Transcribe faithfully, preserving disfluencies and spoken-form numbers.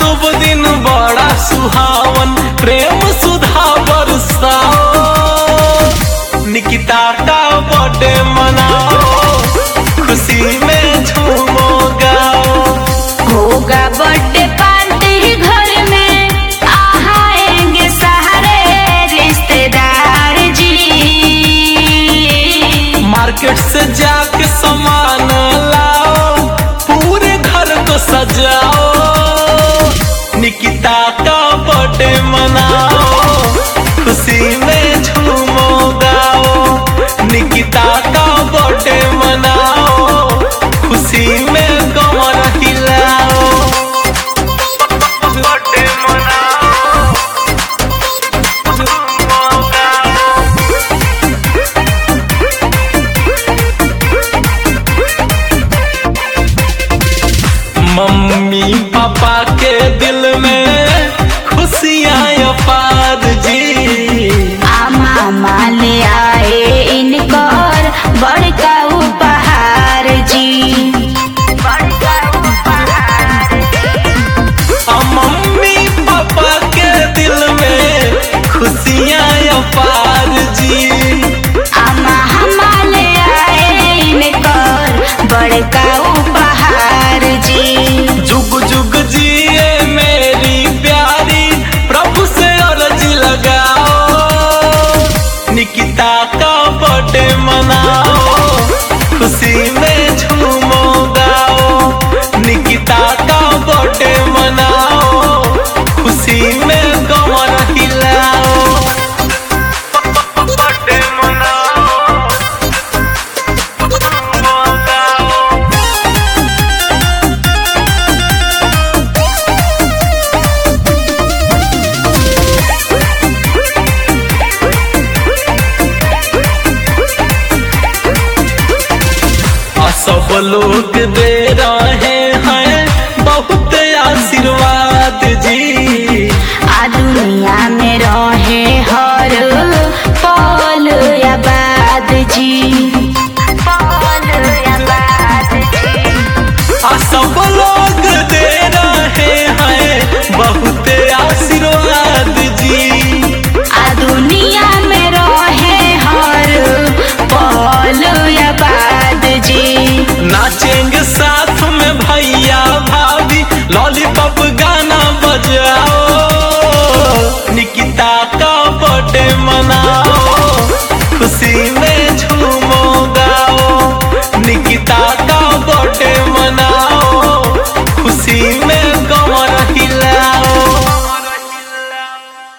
शुभ दिन बड़ा सुहावन, प्रेम सुधा बरसाओ, निकिता का बर्थडे मनाओ, खुशी में झूमो गाओ। होगा बर्थडे पार्टी घर में, आएंगे सारे रिश्तेदार जी। मार्केट से जाके सामान लाओ, पूरे घर को सजाओ, निकिता का बर्थडे मनाओ, खुशी में झूमो गाओ। निकिता का बर्थडे मनाओ, खुशी में कमर हिलाओ, बर्थडे मनाओ, झूमो गाओ। मम्मी पापा के दिल में खुशियाँ अपार जी। आ मामा ले आए इनकर बड़का उपहार जी। बड़का उपहार आ मम्मी पापा के दिल में खुशियाँ अपार जी। आ मामा ले आए इनकर बड़का उपहार जी। जुग जुग जिए मेरी प्यारी, प्रभु से अर्जी लगाओ, निकिता का बर्थडे मनाओ, खुशी में झूमो गाओ। निकिता का बर्थडे मनाओ, खुशी में कमर हिलाओ, बर्थडे मनाओ, झूमो गाओ। सब लोग दे